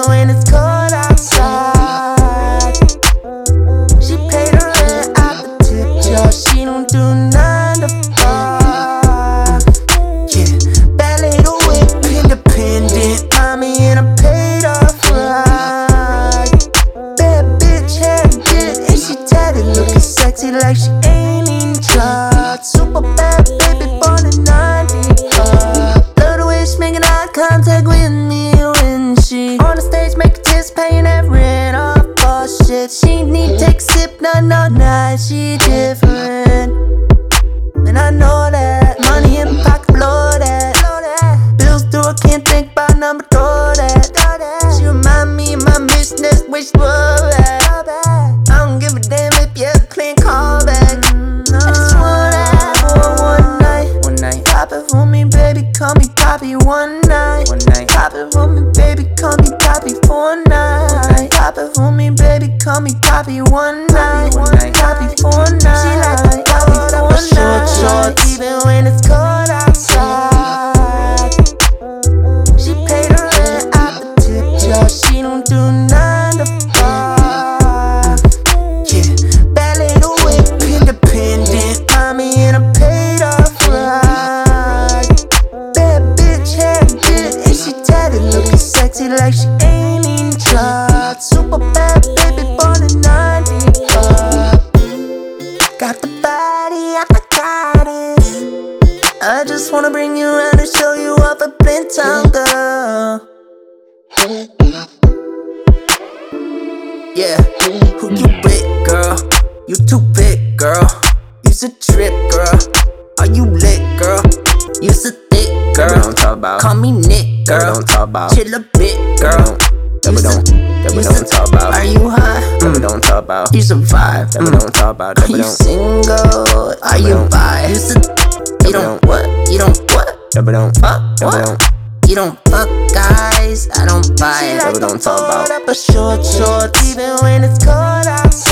when it's cold outside. She paid her rent out the tip jar. She don't do 9 to 5. Yeah, bad little whip, independent mommy, and I paid off right. Bad bitch, hair good, and she tatted, looking sexy like she ain't even tried. Super bad baby, born in 95. Love the way she making eye contact with me when she on the stage, make tits, paying that rent off all shit. She need take a sip, nah, she different. And I know that money in my pocket, blow that. Bills due, I can't think about number, throw that. She remind me of my business, wish that. I don't give a damn if you have a clean callback. I just wanna have her one night. Pop it for me, baby, call me Poppy one night. Pop it for me, baby, call me Poppy for a night. Pop it for me, baby, call me Poppy one night. Poppy for a night. She like Poppy for a night. Short, even when it's cold outside. She paid her rent out the tip jar. She don't do 9 to 5. Yeah, bad little whip, independent mommy, and I paid off right. Bad bitch, hair good, and she tatted, looking sexy like she ain't even tried. Super bad baby, born in 95. Got the body, I got it. I just wanna bring you around and show you off a Flint Town girl. Yeah, who you with, girl? You too big, girl. You's a trick, girl. Are you lit, girl? You's a thick, girl. Don't talk about. Call me Nick, girl. Don't talk about. Chill a bit, girl. That we don't talk about. Are you high? That we don't talk about. You survive. That we don't talk about. That Are we you don't. single? Are you don't. bi? You don't what? You don't what? That we don't. Fuck That we what? don't. You don't fuck guys, I don't buy it. That we don't talk about. Up a short, even when it's cold outside.